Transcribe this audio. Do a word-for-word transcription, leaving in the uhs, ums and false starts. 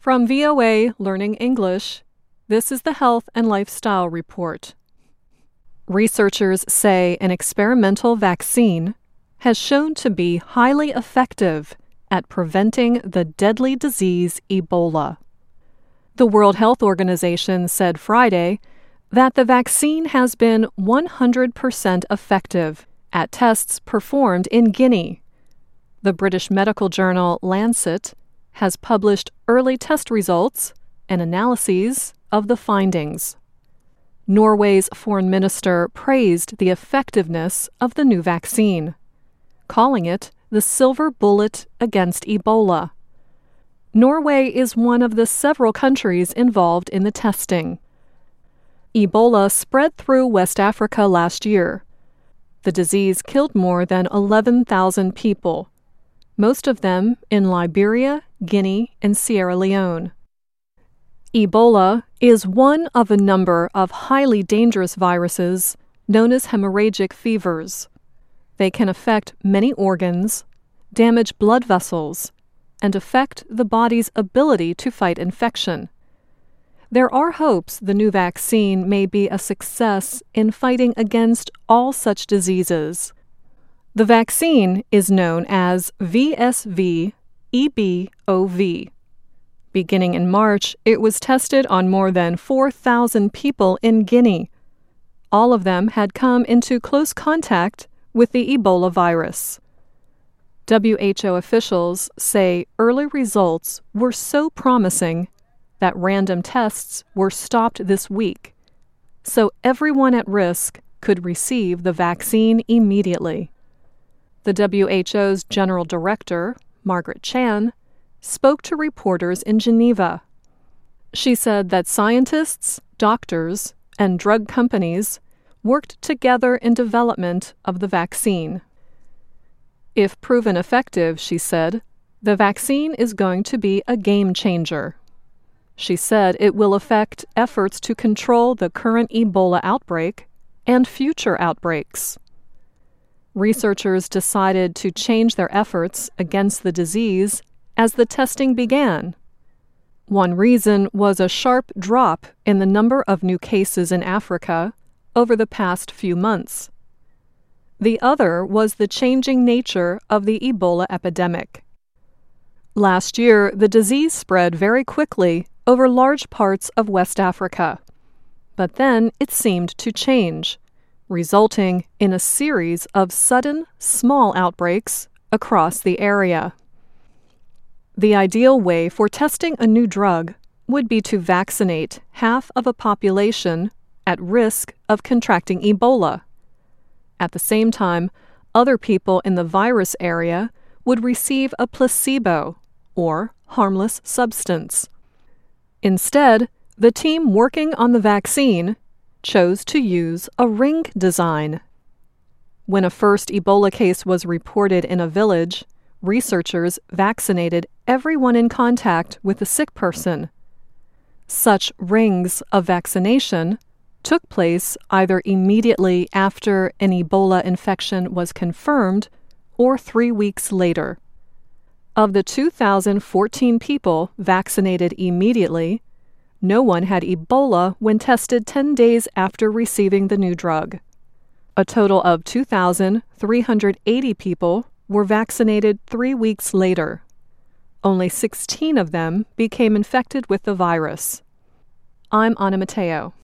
From V O A Learning English, this is the Health and Lifestyle Report. Researchers say an experimental vaccine has shown to be highly effective at preventing the deadly disease Ebola. The World Health Organization said Friday that the vaccine has been one hundred percent effective at tests performed in Guinea. The British medical journal Lancet has published early test results and analyses of the findings. Norway's foreign minister praised the effectiveness of the new vaccine, calling it the silver bullet against Ebola. Norway is one of the several countries involved in the testing. Ebola spread through West Africa last year. The disease killed more than eleven thousand people, most of them in Liberia, Guinea, and Sierra Leone. Ebola is one of a number of highly dangerous viruses known as hemorrhagic fevers. They can affect many organs, damage blood vessels, and affect the body's ability to fight infection. There are hopes the new vaccine may be a success in fighting against all such diseases. The vaccine is known as V S V E B O V. Beginning in March, it was tested on more than four thousand people in Guinea. All of them had come into close contact with the Ebola virus. W H O officials say early results were so promising that random tests were stopped this week, so everyone at risk could receive the vaccine immediately. The W H O's General Director, Margaret Chan, spoke to reporters in Geneva. She said that scientists, doctors, and drug companies worked together in development of the vaccine. If proven effective, she said, the vaccine is going to be a game changer. She said it will affect efforts to control the current Ebola outbreak and future outbreaks. Researchers decided to change their efforts against the disease as the testing began. One reason was a sharp drop in the number of new cases in Africa over the past few months. The other was the changing nature of the Ebola epidemic. Last year, the disease spread very quickly over large parts of West Africa, but then it seemed to change, resulting in a series of sudden, small outbreaks across the area. The ideal way for testing a new drug would be to vaccinate half of a population at risk of contracting Ebola. At the same time, other people in the virus area would receive a placebo, or harmless substance. Instead, the team working on the vaccine chose to use a ring design. When a first Ebola case was reported in a village, researchers vaccinated everyone in contact with the sick person. Such rings of vaccination took place either immediately after an Ebola infection was confirmed or three weeks later. Of the two thousand fourteen people vaccinated immediately, no one had Ebola when tested ten days after receiving the new drug. A total of two thousand three hundred eighty people were vaccinated three weeks later. Only sixteen of them became infected with the virus. I'm Anna Matteo.